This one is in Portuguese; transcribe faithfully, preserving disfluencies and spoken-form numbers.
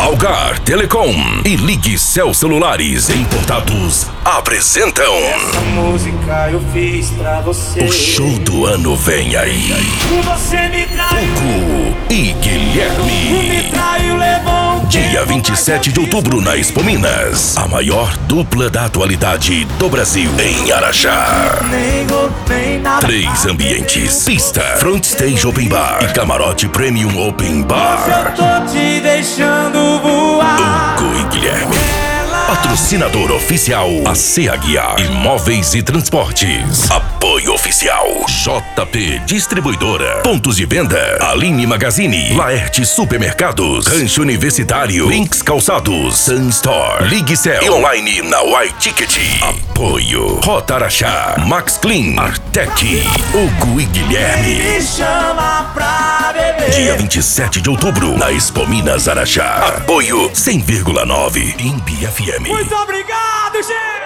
Algar Telecom e Ligue Cell Celulares Importados apresentam essa música eu fiz pra você. O show do ano vem aí. Você me traiu, Hugo e Guilherme. me traiu, levou um Dia tempo, vinte e sete de mas eu outubro fiz na Expo Minas. A maior dupla da atualidade do Brasil em Araxá. nem gol, nem nada. Três ambientes: pista, front stage open bar e camarote premium open bar. Eu tô te deixando voar. Hugo e Guilherme. Patrocinador oficial A C Aguiar Imóveis e Transportes. Apoio oficial J P Distribuidora. Pontos de venda: Aline Magazine, Laerte Supermercados, Rancho Universitário, Links Calçados, Sun Store, Ligue Cell e online na Y Ticket. Apoio Rota Araxá, Max Clean, Artec. Hugo e Guilherme. Me chama pra beber. Dia vinte e sete de outubro na Expo Minas Araxá. Apoio cem vírgula nove em B F M. Muito obrigado, gente.